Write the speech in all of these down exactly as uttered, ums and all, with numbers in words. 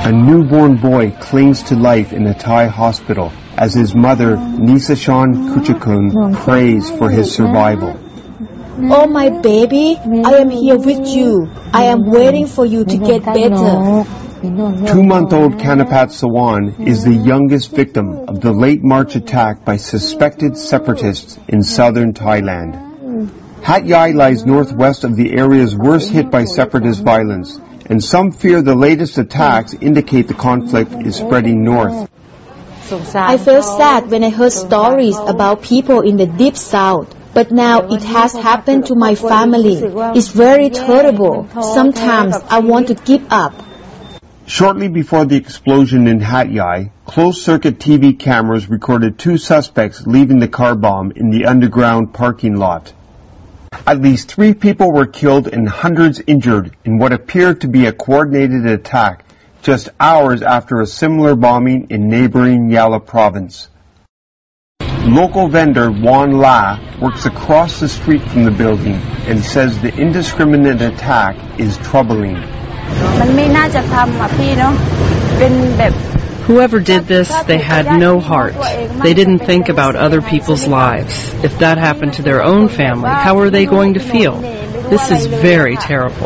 A newborn boy clings to life in a Thai hospital as his mother, Nisachan Kuchakun, prays for his survival. Oh, my baby, I am here with you. I am waiting for you to get better. Two-month-old Kanapat Sawan is the youngest victim of the late March attack by suspected separatists in southern Thailand. Hat Yai lies northwest of the areas worst hit by separatist violence, and some fear the latest attacks indicate the conflict is spreading north. I felt sad when I heard stories about people in the deep south, but now it has happened to my family. It's very terrible. Sometimes I want to give up. Shortly before the explosion in Hat Yai, closed-circuit T V cameras recorded two suspects leaving the car bomb in the underground parking lot. At least three people were killed and hundreds injured in what appeared to be a coordinated attack just hours after a similar bombing in neighboring Yala province. Local vendor Juan La works across the street from the building and says the indiscriminate attack is troubling. Whoever did this, they had no heart. They didn't think about other people's lives. If that happened to their own family, how are they going to feel? This is very terrible.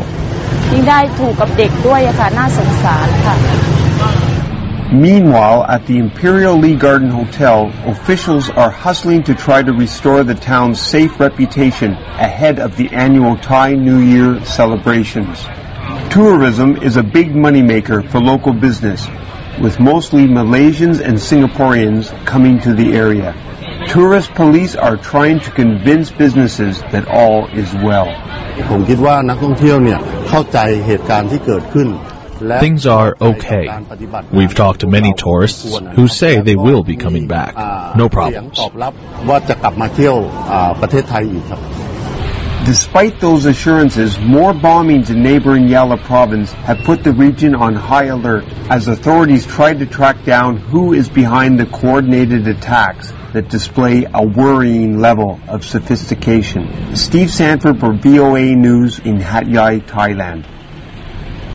Meanwhile, at the Imperial Lee Garden Hotel, officials are hustling to try to restore the town's safe reputation ahead of the annual Thai New Year celebrations. Tourism is a big moneymaker for local business, with mostly Malaysians and Singaporeans coming to the area. Tourist police are trying to convince businesses that all is well. Things are okay. We've talked to many tourists who say they will be coming back. No problems. Despite those assurances, more bombings in neighboring Yala province have put the region on high alert as authorities try to track down who is behind the coordinated attacks that display a worrying level of sophistication. Steve Sanford for V O A News in Hat Yai, Thailand.